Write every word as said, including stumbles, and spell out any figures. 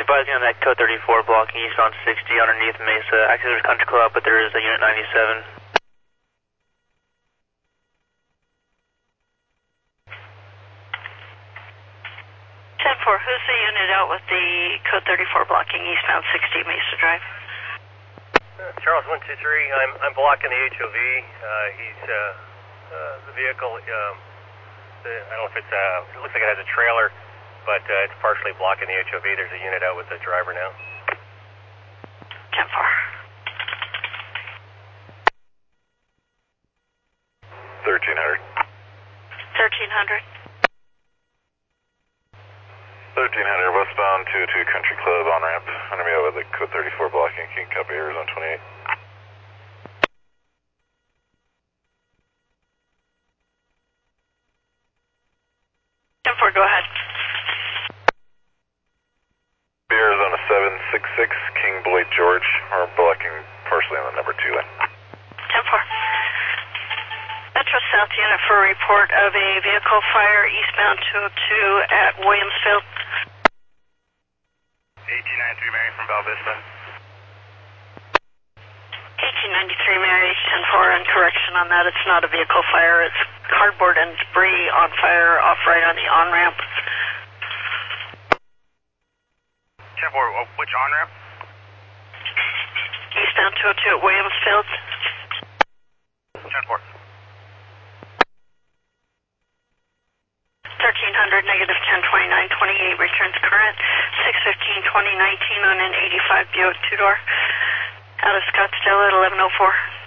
advising on that code thirty-four blocking east on sixty underneath Mesa. Actually, there's Country Club, but there is a unit ninety-seven. ten four, who's the unit out with the code thirty-four blocking eastbound sixty Mesa Drive? Uh, Charles one two three, I'm, I'm blocking the H O V. Uh, he's, uh, uh, the vehicle, um, the, I don't know if it's, uh, it looks like it has a trailer, but uh, it's partially blocking the H O V. There's a unit out with the driver now. ten four. thirteen hundred. thirteen hundred. thirteen hundred, westbound two two Country Club on ramp. Enemy out with the code thirty-four blocking. King copy, Arizona twenty-eight. ten four, go ahead. Arizona seven six six, King Boyd George. We're blocking partially on the number two lane. ten four. Metro South unit for a report of a vehicle fire eastbound two oh two at Williamsfield. eighteen ninety-three Mary from Val Vista. eighteen ninety-three Mary, ten four, and correction on that, it's not a vehicle fire, it's cardboard and debris on fire off right on the on-ramp. ten four, which on-ramp? Eastbound two oh two at Williamsfield. ten four. thirteen hundred, negative ten twenty-nine twenty-eight, returns current, six fifteen twenty nineteen on an eighty-five Buick two-door, out of Scottsdale at eleven oh four.